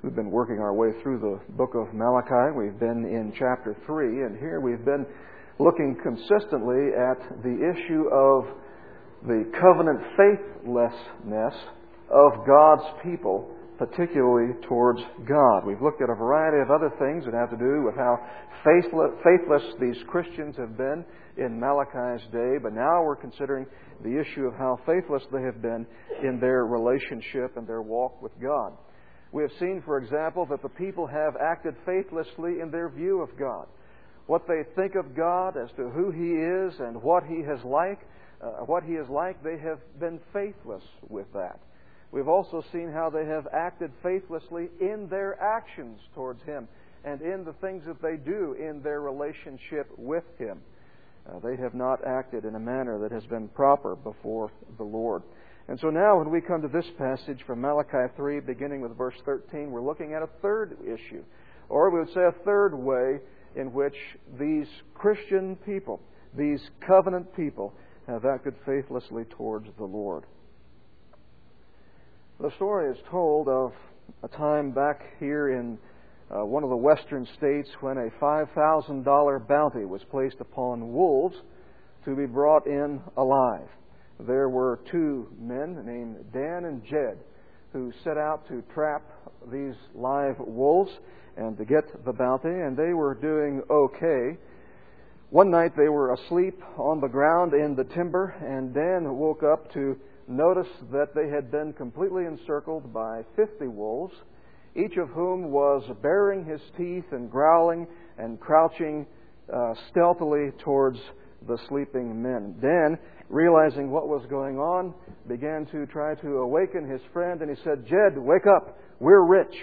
We've been working our way through the book of Malachi. We've been in chapter 3, and here we've been looking consistently at the issue of the covenant faithlessness of God's people, particularly towards God. We've looked at a variety of other things that have to do with how faithless these Christians have been in Malachi's day, but now we're considering the issue of how faithless they have been in their relationship and their walk with God. We have seen, for example, that the people have acted faithlessly in their view of God. What they think of God as to who He is and what He is like, they have been faithless with that. We've also seen how they have acted faithlessly in their actions towards Him and in the things that they do in their relationship with Him. They have not acted in a manner that has been proper before the Lord. And so now when we come to this passage from Malachi 3, beginning with verse 13, we're looking at a third issue, or we would say a third way in which these Christian people, these covenant people, have acted faithlessly towards the Lord. The story is told of a time back here in one of the western states when a $5,000 bounty was placed upon wolves to be brought in alive. There were two men named Dan and Jed who set out to trap these live wolves and to get the bounty, and they were doing okay. One night they were asleep on the ground in the timber, and Dan woke up to notice that they had been completely encircled by 50 wolves, each of whom was baring his teeth and growling and crouching stealthily towards the sleeping men. Dan, realizing what was going on, began to try to awaken his friend, and he said, "Jed, wake up. We're rich."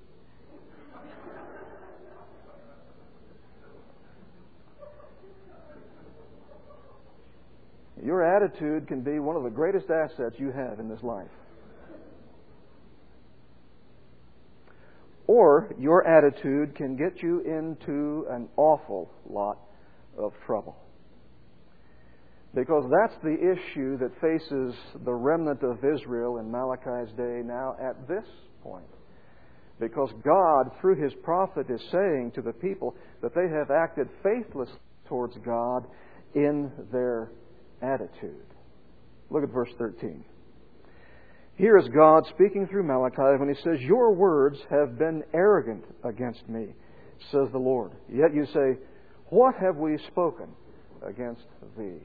Your attitude can be one of the greatest assets you have in this life. Or your attitude can get you into an awful lot of trouble. Because that's the issue that faces the remnant of Israel in Malachi's day now at this point. Because God, through His prophet, is saying to the people that they have acted faithless towards God in their attitude. Look at verse 13. Here is God speaking through Malachi when He says, "Your words have been arrogant against me, says the Lord. Yet you say, what have we spoken against thee?"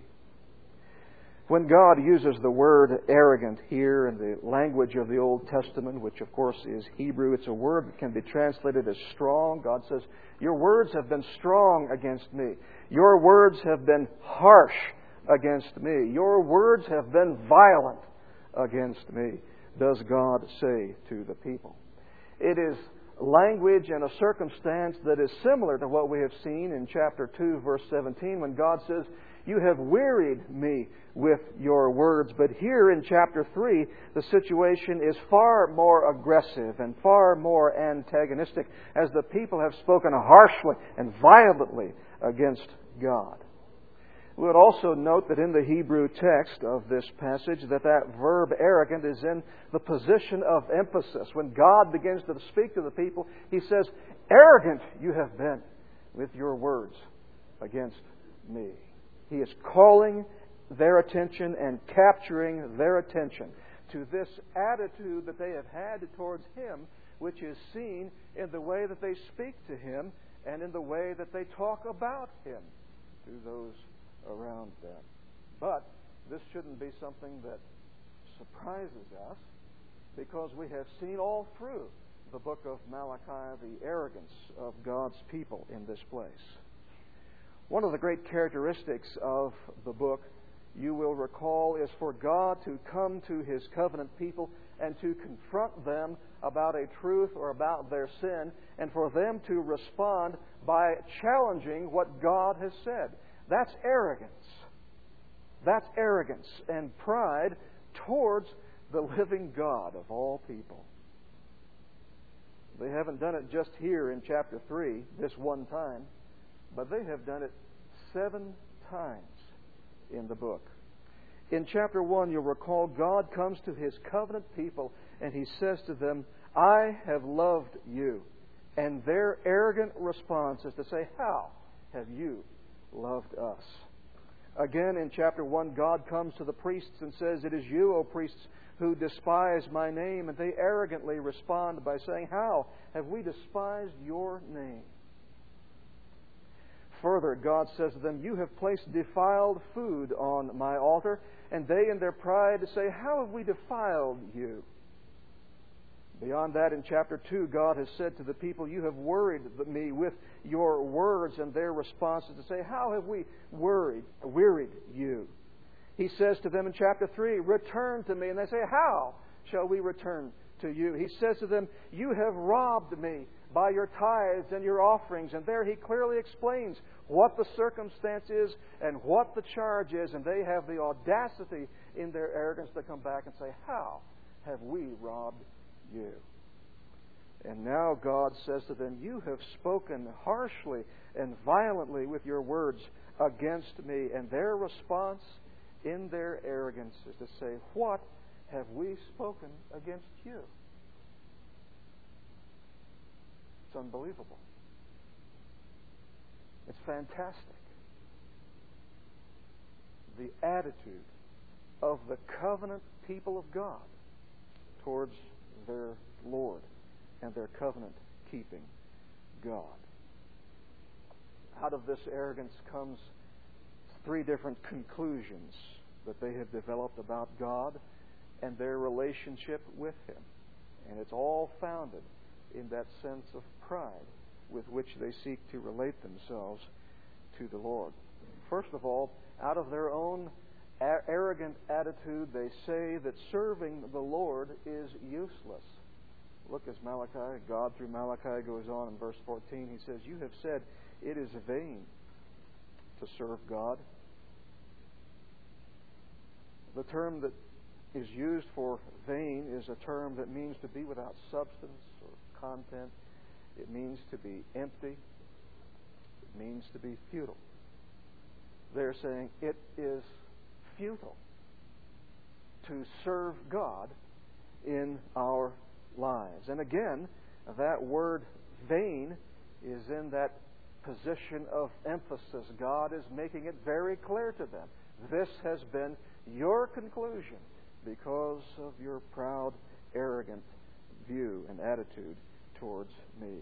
When God uses the word arrogant here in the language of the Old Testament, which of course is Hebrew, it's a word that can be translated as strong. God says, "Your words have been strong against me. Your words have been harsh against me. Your words have been violent against me," does God say to the people. It is language and a circumstance that is similar to what we have seen in chapter 2, verse 17, when God says, "You have wearied me with your words." But here in chapter 3, the situation is far more aggressive and far more antagonistic, as the people have spoken harshly and violently against God. We would also note that in the Hebrew text of this passage that verb arrogant is in the position of emphasis. When God begins to speak to the people, He says, "Arrogant you have been with your words against me." He is calling their attention and capturing their attention to this attitude that they have had towards Him, which is seen in the way that they speak to Him and in the way that they talk about Him to those around them. But this shouldn't be something that surprises us, because we have seen all through the book of Malachi the arrogance of God's people in this place. One of the great characteristics of the book, you will recall, is for God to come to His covenant people and to confront them about a truth or about their sin, and for them to respond by challenging what God has said. That's arrogance. That's arrogance and pride towards the living God of all people. They haven't done it just here in chapter 3, this one time, but they have done it 7 times in the book. In chapter 1, you'll recall, God comes to His covenant people and He says to them, I have loved you. And their arrogant response is to say, how have you loved us? Again, in chapter 1, God comes to the priests and says, it is you, O priests, who despise my name. And they arrogantly respond by saying, how have we despised your name? Further, God says to them, you have placed defiled food on my altar. And they, in their pride, say, how have we defiled you? Beyond that, in chapter 2, God has said to the people, you have worried me with your words. And their response is to say, how have we wearied you? He says to them in chapter 3, return to me. And they say, how shall we return to you? He says to them, you have robbed me by your tithes and your offerings. And there he clearly explains what the circumstance is and what the charge is. And they have the audacity in their arrogance to come back and say, how have we robbed you? And now God says to them, you have spoken harshly and violently with your words against me. And their response in their arrogance is to say, what have we spoken against you? It's unbelievable. It's fantastic. The attitude of the covenant people of God towards their Lord and their covenant-keeping God. Out of this arrogance comes three different conclusions that they have developed about God and their relationship with Him. And it's all founded in that sense of pride with which they seek to relate themselves to the Lord. First of all, out of their own arrogant attitude, they say that serving the Lord is useless. Look as God through Malachi goes on in verse 14. He says, you have said it is vain to serve God. The term that is used for vain is a term that means to be without substance or content. It means to be empty. It means to be futile. They're saying it is futile to serve God in our lives. And again, that word vain is in that position of emphasis. God is making it very clear to them. This has been your conclusion because of your proud, arrogant view and attitude towards me.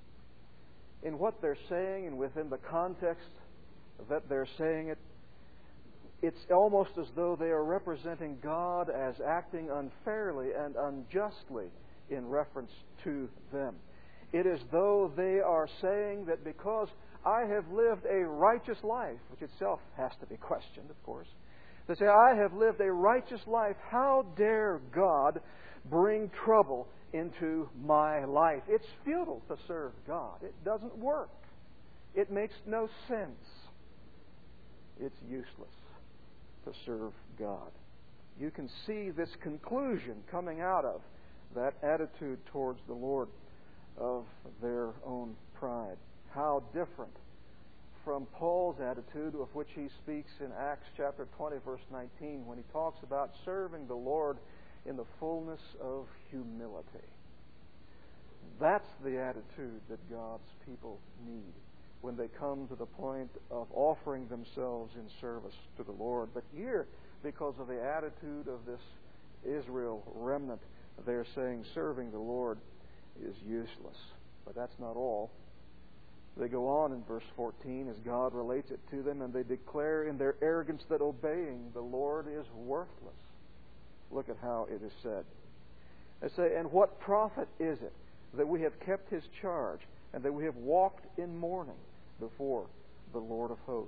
In what they're saying and within the context that they're saying it, it's almost as though they are representing God as acting unfairly and unjustly in reference to them. It is though they are saying that because I have lived a righteous life, which itself has to be questioned, of course. They say, I have lived a righteous life. How dare God bring trouble into my life? It's futile to serve God. It doesn't work. It makes no sense. It's useless to serve God. You can see this conclusion coming out of that attitude towards the Lord of their own pride. How different from Paul's attitude, of which he speaks in Acts chapter 20, verse 19, when he talks about serving the Lord in the fullness of humility. That's the attitude that God's people need when they come to the point of offering themselves in service to the Lord. But here, because of the attitude of this Israel remnant, they're saying serving the Lord is useless. But that's not all. They go on in verse 14 as God relates it to them, and they declare in their arrogance that obeying the Lord is worthless. Look at how it is said. They say, and what profit is it that we have kept His charge and that we have walked in mourning before the Lord of hosts?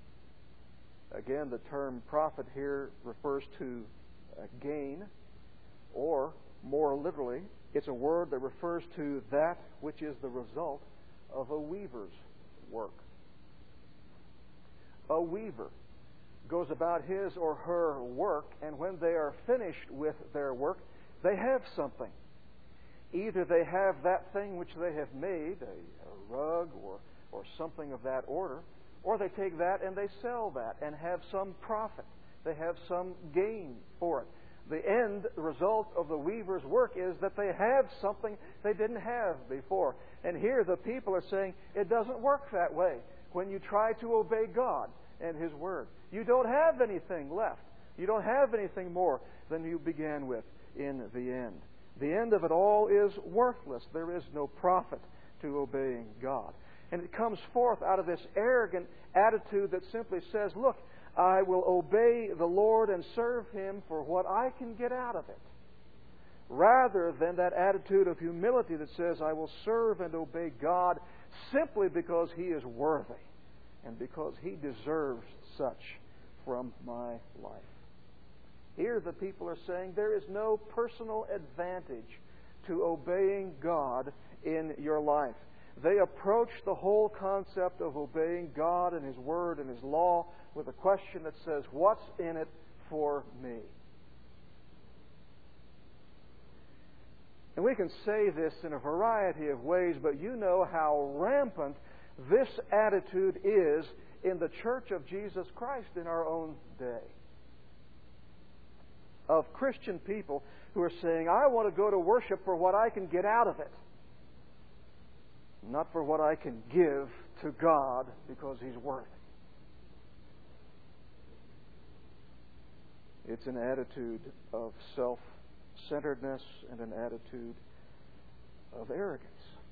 Again, the term profit here refers to gain, or more literally, it's a word that refers to that which is the result of a weaver's work. A weaver goes about his or her work, and when they are finished with their work, they have something. Either they have that thing which they have made, a rug or something of that order, or they take that and they sell that and have some profit. They have some gain for it. The end result of the weaver's work is that they have something they didn't have before. And here the people are saying, it doesn't work that way when you try to obey God and His Word. You don't have anything left. You don't have anything more than you began with in the end. The end of it all is worthless. There is no profit to obeying God. And it comes forth out of this arrogant attitude that simply says, look, I will obey the Lord and serve Him for what I can get out of it, rather than that attitude of humility that says, I will serve and obey God simply because He is worthy and because He deserves such from my life. Here the people are saying there is no personal advantage to obeying God in your life. They approach the whole concept of obeying God and His Word and His law with a question that says, what's in it for me? And we can say this in a variety of ways, but you know how rampant this attitude is in the Church of Jesus Christ in our own day. Of Christian people who are saying, I want to go to worship for what I can get out of it, not for what I can give to God because He's worthy. It's an attitude of self-centeredness and an attitude of arrogance.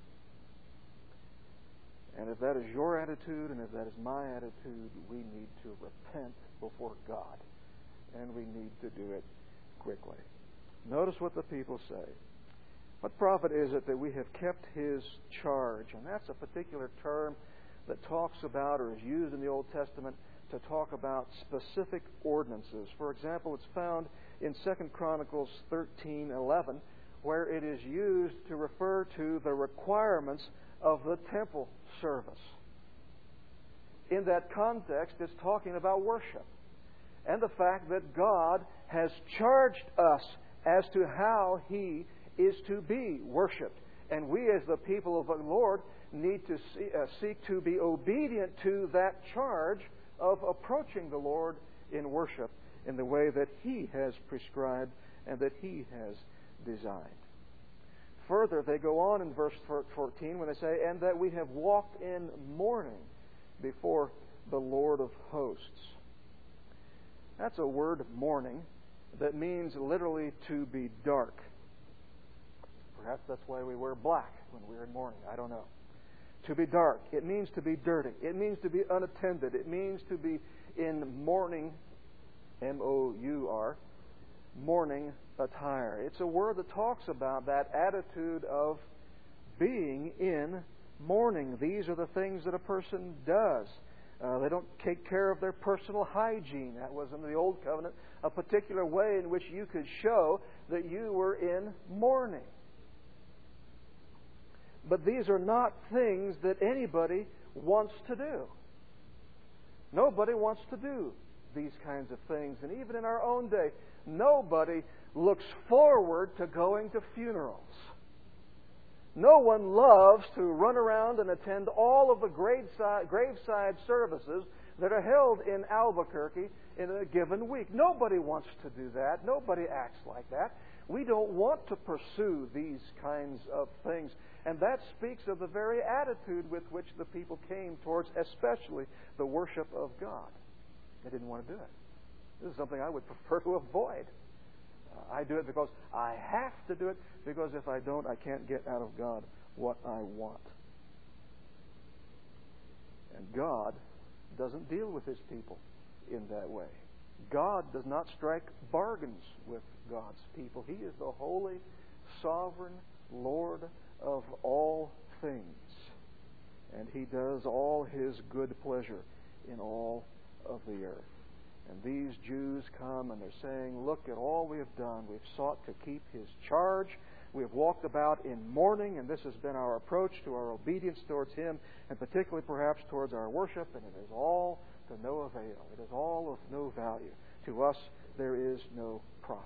And if that is your attitude and if that is my attitude, we need to repent before God. And we need to do it quickly. Notice what the people say. What profit is it that we have kept His charge? And that's a particular term that talks about or is used in the Old Testament to talk about specific ordinances. For example, it's found in 2 Chronicles 13:11, where it is used to refer to the requirements of the temple service. In that context, it's talking about worship and the fact that God has charged us as to how He is to be worshipped. And we as the people of the Lord need to seek to be obedient to that charge of approaching the Lord in worship in the way that He has prescribed and that He has designed. Further, they go on in verse 14 when they say, and that we have walked in mourning before the Lord of hosts. That's a word, mourning, that means literally to be dark. Perhaps that's why we wear black when we're in mourning. I don't know. To be dark. It means to be dirty. It means to be unattended. It means to be in mourning, M-O-U-R, mourning attire. It's a word that talks about that attitude of being in mourning. These are the things that a person does. They don't take care of their personal hygiene. That was in the Old Covenant a particular way in which you could show that you were in mourning. But these are not things that anybody wants to do. Nobody wants to do these kinds of things. And even in our own day, nobody looks forward to going to funerals. No one loves to run around and attend all of the graveside services that are held in Albuquerque in a given week. Nobody wants to do that. Nobody acts like that. We don't want to pursue these kinds of things. And that speaks of the very attitude with which the people came towards, especially the worship of God. They didn't want to do it. This is something I would prefer to avoid. I do it because I have to do it, because if I don't, I can't get out of God what I want. And God doesn't deal with His people in that way. God does not strike bargains with God's people. He is the holy, sovereign Lord of all things. And He does all His good pleasure in all of the earth. And these Jews come and they're saying, look at all we have done. We've sought to keep His charge. We have walked about in mourning, and this has been our approach to our obedience towards Him, and particularly perhaps towards our worship, and it is all to no avail. It is all of no value. To us, there is no profit.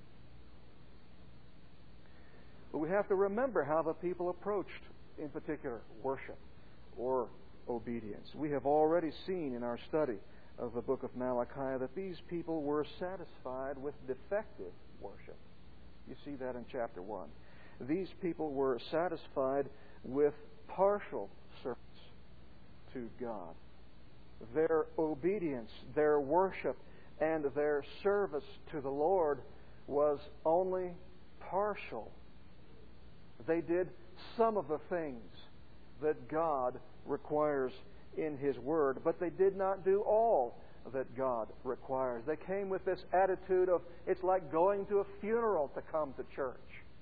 But we have to remember how the people approached, in particular, worship or obedience. We have already seen in our study of the book of Malachi that these people were satisfied with defective worship. You see that in chapter 1. These people were satisfied with partial service to God. Their obedience, their worship, and their service to the Lord was only partial. They did some of the things that God requires in His Word, but they did not do all that God requires. They came with this attitude of, it's like going to a funeral to come to church.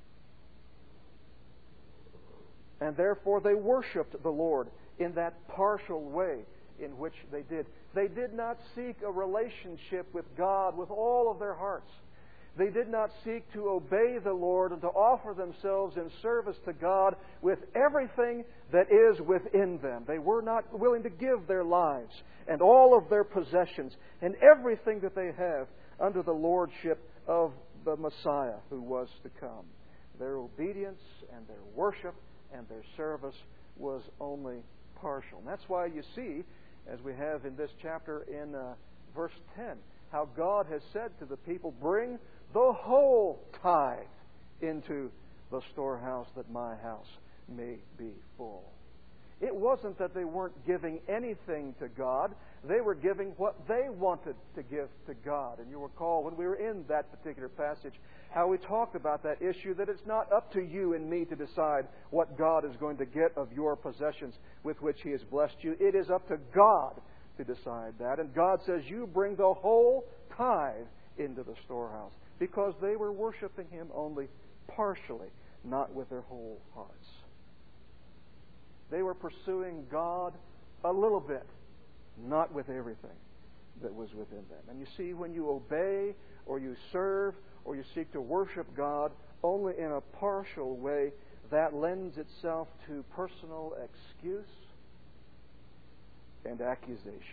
And therefore they worshipped the Lord in that partial way in which they did. They did not seek a relationship with God with all of their hearts. They did not seek to obey the Lord and to offer themselves in service to God with everything that is within them. They were not willing to give their lives and all of their possessions and everything that they have under the lordship of the Messiah who was to come. Their obedience and their worship and their service was only partial. And that's why you see, as we have in this chapter in verse 10, how God has said to the people, bring the whole tithe into the storehouse that my house may be full. It wasn't that they weren't giving anything to God. They were giving what they wanted to give to God. And you recall when we were in that particular passage how we talked about that issue, that it's not up to you and me to decide what God is going to get of your possessions with which He has blessed you. It is up to God to decide that. And God says, you bring the whole tithe into the storehouse, because they were worshiping Him only partially, not with their whole hearts. They were pursuing God a little bit, not with everything that was within them. And you see, when you obey or you serve or you seek to worship God only in a partial way, that lends itself to personal excuse and accusation.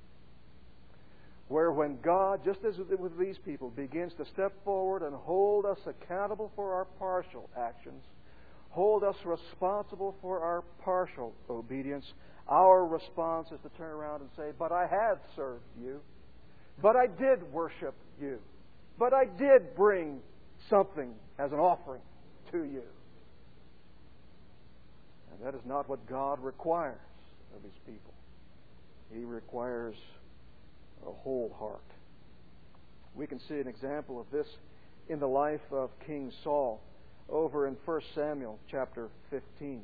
Where when God, just as with these people, begins to step forward and hold us accountable for our partial actions, hold us responsible for our partial obedience, our response is to turn around and say, but I have served you. But I did worship you. But I did bring something as an offering to you. And that is not what God requires of His people. He requires a whole heart. We can see an example of this in the life of King Saul over in 1 Samuel chapter 15.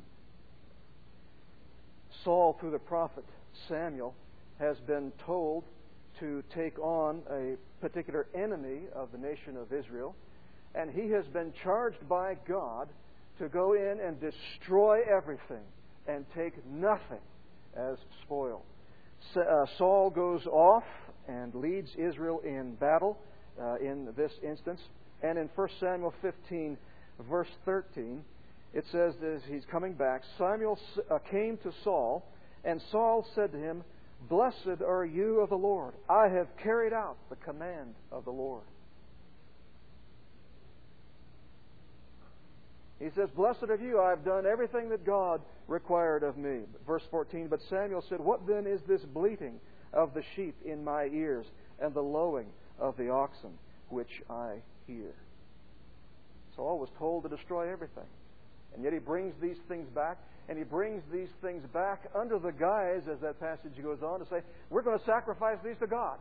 Saul, through the prophet Samuel, has been told to take on a particular enemy of the nation of Israel, and he has been charged by God to go in and destroy everything and take nothing as spoil. Saul goes off and leads Israel in battle in this instance. And in 1 Samuel 15, verse 13, it says as he's coming back, Samuel came to Saul, and Saul said to him, blessed are you of the Lord. I have carried out the command of the Lord. He says, blessed are you, I have done everything that God required of me. Verse 14, but Samuel said, what then is this bleating of the sheep in my ears and the lowing of the oxen which I hear? Saul was told to destroy everything. And yet he brings these things back, and he brings these things back under the guise, as that passage goes on, to say, we're going to sacrifice these to God.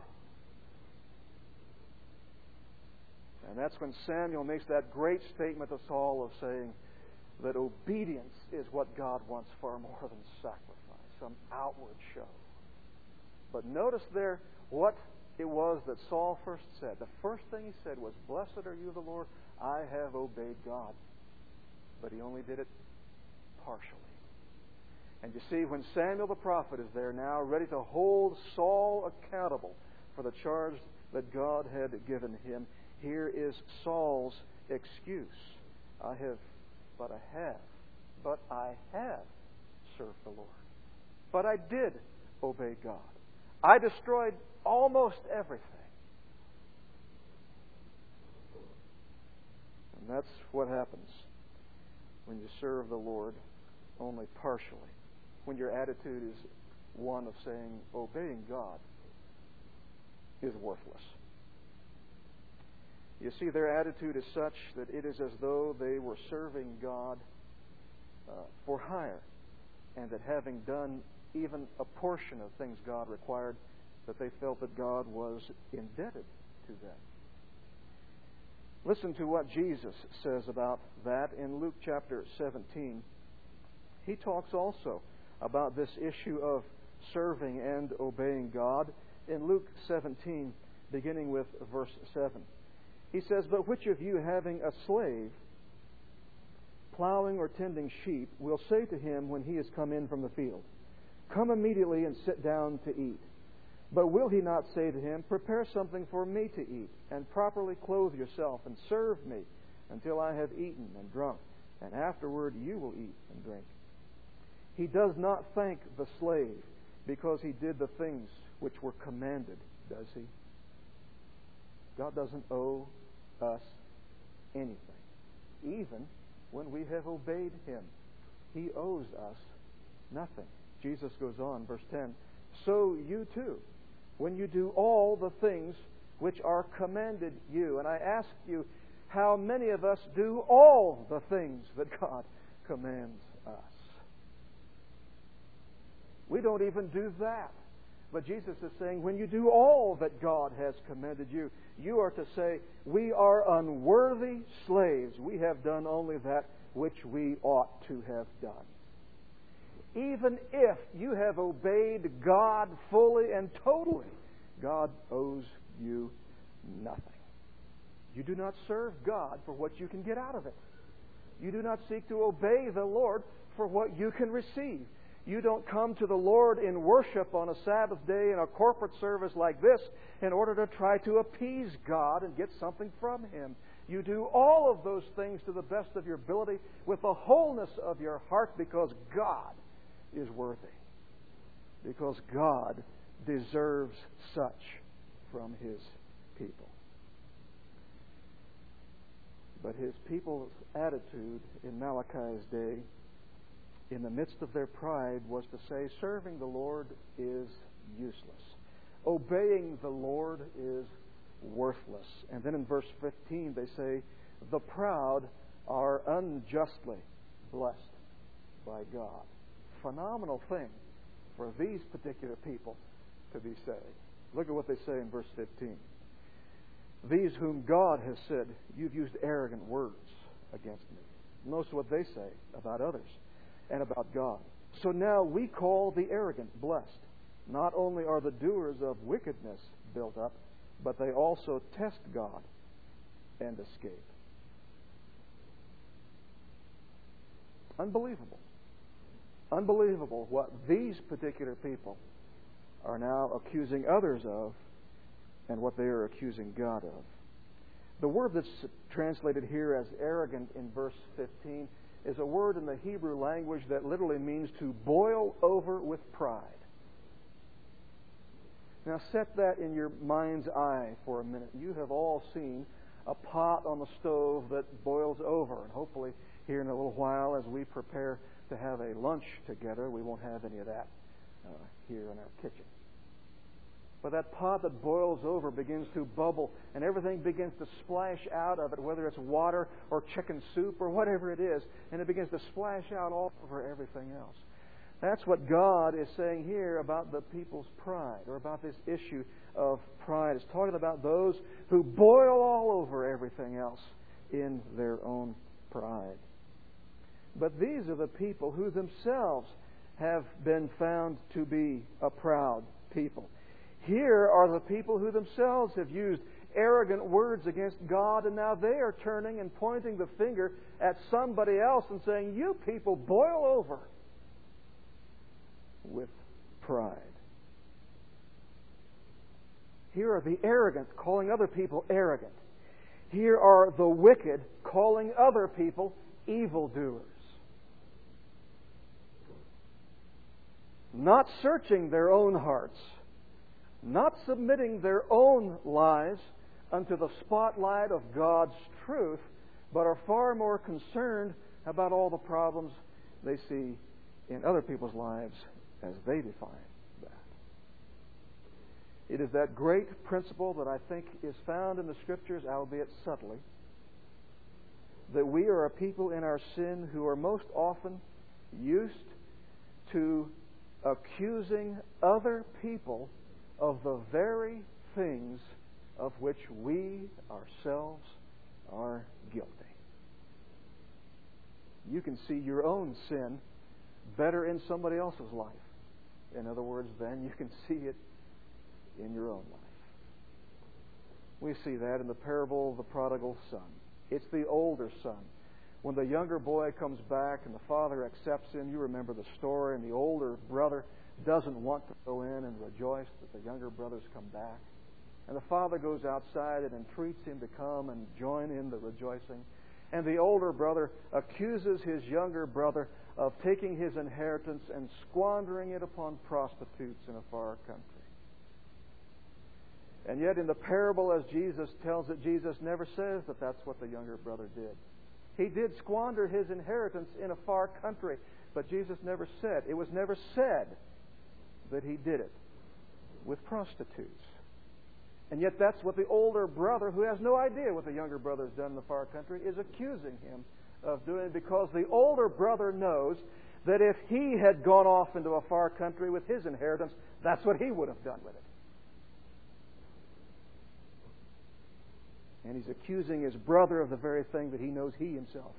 And that's when Samuel makes that great statement to Saul of saying that obedience is what God wants far more than sacrifice, some outward show. But notice there what it was that Saul first said. The first thing he said was, blessed are you, the Lord, I have obeyed God. But he only did it partially. And you see, when Samuel the prophet is there now, ready to hold Saul accountable for the charge that God had given him, here is Saul's excuse. I have served the Lord. But I did obey God. I destroyed almost everything. And that's what happens when you serve the Lord only partially. When your attitude is one of saying, obeying God is worthless. You see, their attitude is such that it is as though they were serving God for hire, and that having done even a portion of things God required, that they felt that God was indebted to them. Listen to what Jesus says about that in Luke chapter 17. He talks also about this issue of serving and obeying God in Luke 17, beginning with verse 7. He says, "But which of you, having a slave, plowing or tending sheep, will say to him when he is come in from the field, 'Come immediately and sit down to eat'? But will he not say to him, 'Prepare something for me to eat, and properly clothe yourself, and serve me until I have eaten and drunk, and afterward you will eat and drink'? He does not thank the slave because he did the things which were commanded, does he?" God doesn't owe us anything. Even when we have obeyed Him, He owes us nothing. Jesus goes on, verse 10, "So you too, when you do all the things which are commanded you." And I ask you, how many of us do all the things that God commands us? We don't even do that. But Jesus is saying, when you do all that God has commanded you, you are to say, "We are unworthy slaves. We have done only that which we ought to have done." Even if you have obeyed God fully and totally, God owes you nothing. You do not serve God for what you can get out of it. You do not seek to obey the Lord for what you can receive. You don't come to the Lord in worship on a Sabbath day in a corporate service like this in order to try to appease God and get something from Him. You do all of those things to the best of your ability with the wholeness of your heart because God is worthy. Because God deserves such from His people. But His people's attitude in Malachi's day, in the midst of their pride, was to say, serving the Lord is useless. Obeying the Lord is worthless. And then in verse 15 they say, "The proud are unjustly blessed by God." Phenomenal thing for these particular people to be saying. Look at what they say in verse 15. "These whom God has said, 'You've used arrogant words against me.'" Notice what they say about others and about God. "So now we call the arrogant blessed. Not only are the doers of wickedness built up, but they also test God and escape." Unbelievable. Unbelievable what these particular people are now accusing others of and what they are accusing God of. The word that's translated here as arrogant in verse 15 is a word in the Hebrew language that literally means to boil over with pride. Now set that in your mind's eye for a minute. You have all seen a pot on the stove that boils over, and hopefully here in a little while as we prepare to have a lunch together, we won't have any of that here in our kitchen. But that pot that boils over begins to bubble, and everything begins to splash out of it, whether it's water or chicken soup or whatever it is, and it begins to splash out all over everything else. That's what God is saying here about the people's pride, or about this issue of pride. It's talking about those who boil all over everything else in their own pride. But these are the people who themselves have been found to be a proud people. Here are the people who themselves have used arrogant words against God, and now they are turning and pointing the finger at somebody else and saying, "You people boil over with pride." Here are the arrogant calling other people arrogant. Here are the wicked calling other people evildoers. Not searching their own hearts, not submitting their own lives unto the spotlight of God's truth, but are far more concerned about all the problems they see in other people's lives as they define that. It is that great principle that I think is found in the Scriptures, albeit subtly, that we are a people in our sin who are most often used to accusing other people of the very things of which we ourselves are guilty. You can see your own sin better in somebody else's life. In other words, then you can see it in your own life. We see that in the parable of the prodigal son. It's the older son. When the younger boy comes back and the father accepts him, you remember the story, and the older brother doesn't want to go in and rejoice that the younger brother's come back. And the father goes outside and entreats him to come and join in the rejoicing. And the older brother accuses his younger brother of taking his inheritance and squandering it upon prostitutes in a far country. And yet in the parable, as Jesus tells it, Jesus never says that that's what the younger brother did. He did squander his inheritance in a far country, but Jesus never said, it was never said that he did it with prostitutes. And yet that's what the older brother, who has no idea what the younger brother's done in the far country, is accusing him of doing, because the older brother knows that if he had gone off into a far country with his inheritance, that's what he would have done with it. And he's accusing his brother of the very thing that he knows he himself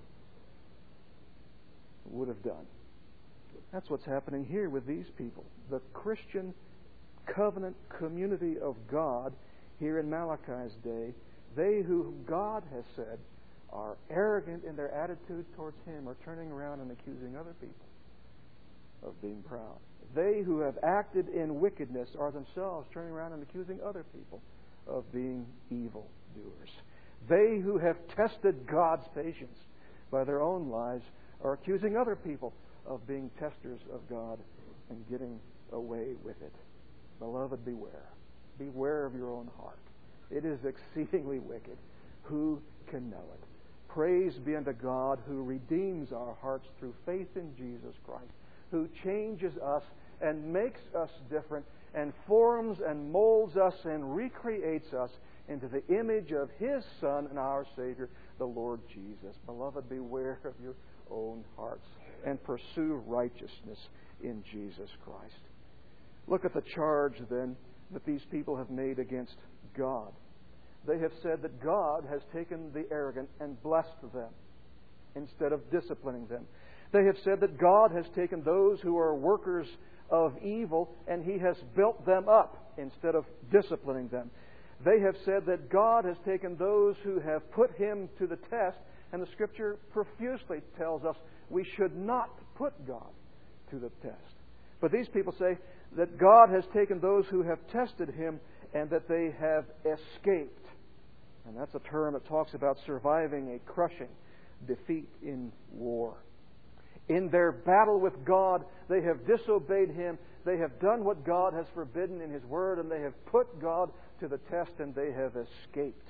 would have done. That's what's happening here with these people. The Christian covenant community of God here in Malachi's day, they who God has said are arrogant in their attitude towards Him are turning around and accusing other people of being proud. They who have acted in wickedness are themselves turning around and accusing other people of being evildoers. They who have tested God's patience by their own lives are accusing other people of being testers of God and getting away with it. Beloved, beware. Beware of your own heart. It is exceedingly wicked. Who can know it? Praise be unto God who redeems our hearts through faith in Jesus Christ, who changes us and makes us different and forms and molds us and recreates us into the image of His Son and our Savior, the Lord Jesus. Beloved, beware of your own hearts and pursue righteousness in Jesus Christ. Look at the charge, then, that these people have made against God. They have said that God has taken the arrogant and blessed them instead of disciplining them. They have said that God has taken those who are workers of evil and He has built them up instead of disciplining them. They have said that God has taken those who have put Him to the test, and the Scripture profusely tells us we should not put God to the test. But these people say that God has taken those who have tested Him and that they have escaped. And that's a term that talks about surviving a crushing defeat in war. In their battle with God, they have disobeyed Him. They have done what God has forbidden in His Word, and they have put God to the test, and they have escaped.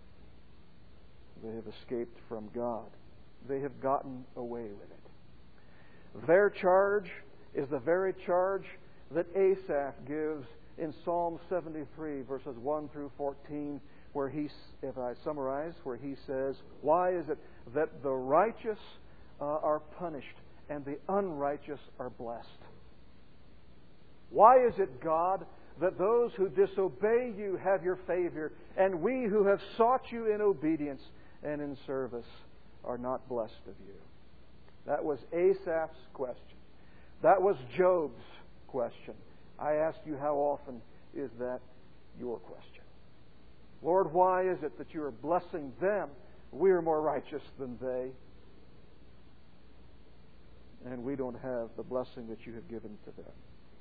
They have escaped from God. They have gotten away with it. Their charge is the very charge that Asaph gives in Psalm 73, verses 1 through 14, where he, if I summarize, where he says, "Why is it that the righteous are punished and the unrighteous are blessed? Why is it, God, that those who disobey You have Your favor, and we who have sought You in obedience and in service are not blessed of You?" That was Asaph's question. That was Job's question. I ask you, how often is that your question? Lord, why is it that You are blessing them? We are more righteous than they, and we don't have the blessing that You have given to them.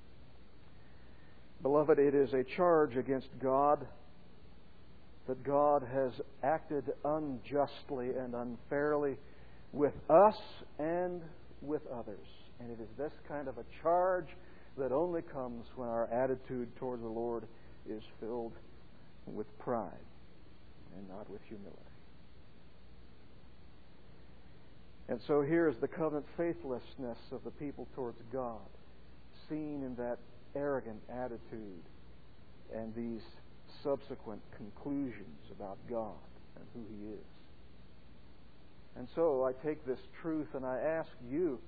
Beloved, it is a charge against God that God has acted unjustly and unfairly with us and with others. And it is this kind of a charge that only comes when our attitude toward the Lord is filled with pride and not with humility. And so here is the covenant faithlessness of the people towards God, seen in that arrogant attitude and these subsequent conclusions about God and who He is. And so I take this truth and I ask you,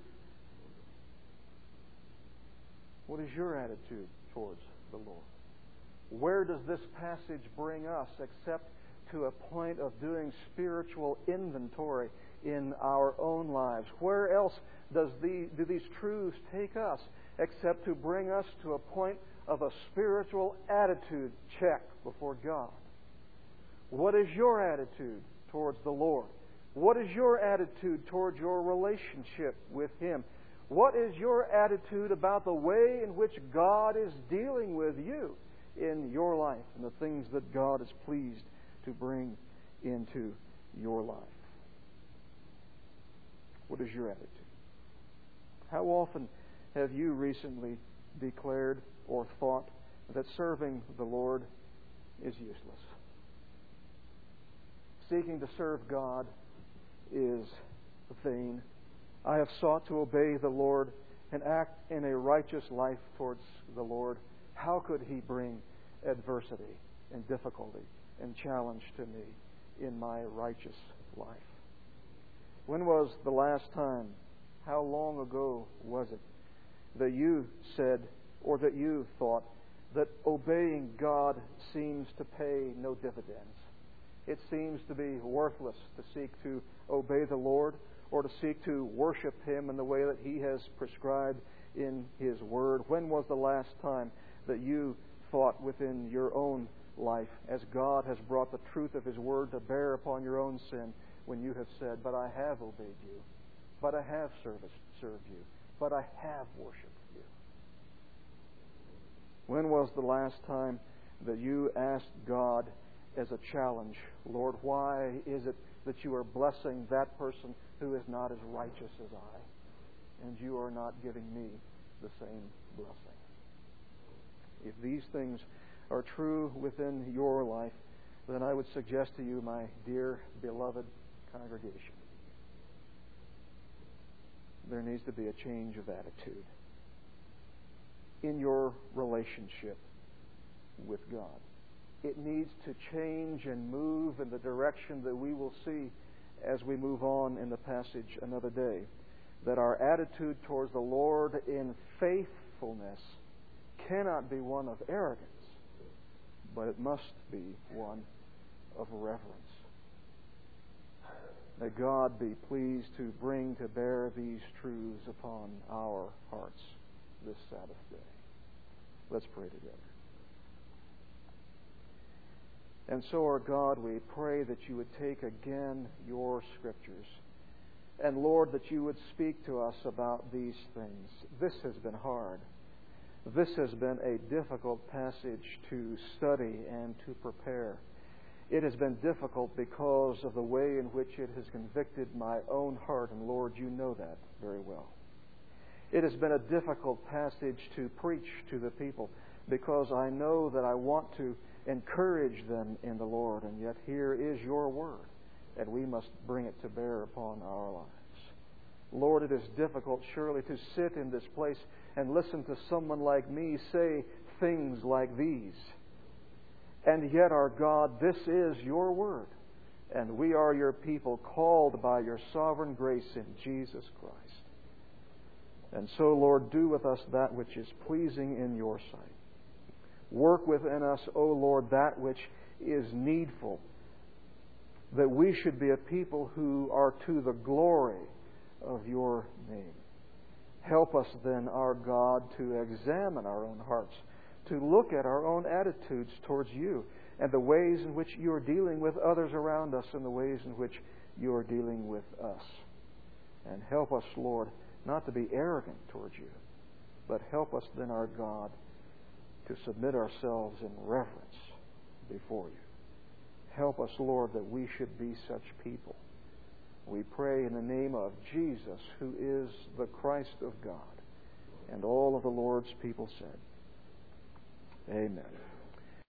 what is your attitude towards the Lord? Where does this passage bring us except to a point of doing spiritual inventory in our own lives? Where else do these truths take us except to bring us to a point of a spiritual attitude check before God? What is your attitude towards the Lord? What is your attitude towards your relationship with Him? What is your attitude about the way in which God is dealing with you in your life and the things that God is pleased to bring into your life? What is your attitude? How often have you recently declared or thought that serving the Lord is useless? Seeking to serve God is vain. I have sought to obey the Lord and act in a righteous life towards the Lord. How could He bring adversity and difficulty and challenge to me in my righteous life? When was the last time, how long ago was it, that you said or that you thought that obeying God seems to pay no dividends? It seems to be worthless to seek to obey the Lord or to seek to worship Him in the way that He has prescribed in His Word. When was the last time that you thought within your own life, as God has brought the truth of His Word to bear upon your own sin, when you have said, but I have obeyed you, but I have served you, but I have worshipped you? When was the last time that you asked God as a challenge, Lord, why is it that you are blessing that person who is not as righteous as I, and you are not giving me the same blessing? If these things are true within your life, then I would suggest to you, my dear, beloved congregation, there needs to be a change of attitude in your relationship with God. It needs to change and move in the direction that we will see as we move on in the passage another day. That our attitude towards the Lord in faithfulness cannot be one of arrogance, but it must be one of reverence. May God be pleased to bring to bear these truths upon our hearts this Sabbath day. Let's pray together. And so, our God, we pray that you would take again your Scriptures. And Lord, that you would speak to us about these things. This has been hard. This has been a difficult passage to study and to prepare. It has been difficult because of the way in which it has convicted my own heart, and Lord, you know that very well. It has been a difficult passage to preach to the people because I know that I want to encourage them in the Lord, and yet here is your Word, and we must bring it to bear upon our lives. Lord, it is difficult surely to sit in this place and listen to someone like me say things like these. And yet, our God, this is your Word, and we are your people called by your sovereign grace in Jesus Christ. And so, Lord, do with us that which is pleasing in your sight. Work within us, O Lord, that which is needful, that we should be a people who are to the glory of your name. Help us then, our God, to examine our own hearts, to look at our own attitudes towards you and the ways in which you are dealing with others around us and the ways in which you are dealing with us. And help us, Lord, not to be arrogant towards you, but help us then, our God, to submit ourselves in reverence before you. Help us, Lord, that we should be such people. We pray in the name of Jesus, who is the Christ of God. And all of the Lord's people said, Amen.